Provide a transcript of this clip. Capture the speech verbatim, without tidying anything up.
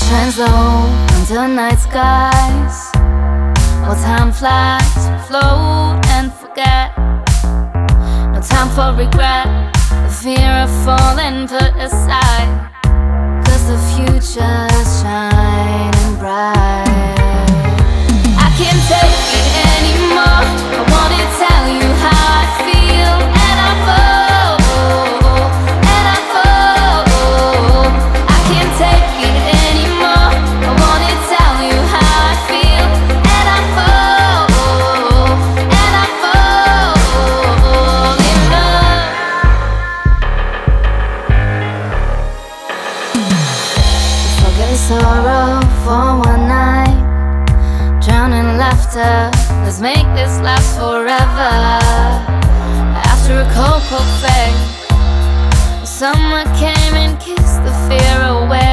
shines low under night skies, while time flies, we float and forget. No time for regret, the fear of falling put aside, 'cause the future's shining bright. I can't take it anymore, I wanna tell you how I feel, and I fall, and I fall. I can't take it anymore, I wanna tell you how I feel, and I fall, and I fall in love. Forget sorrow for one night, drowning laughter, let's make this last forever. After a cold, cold fade, someone came and kissed the fear away.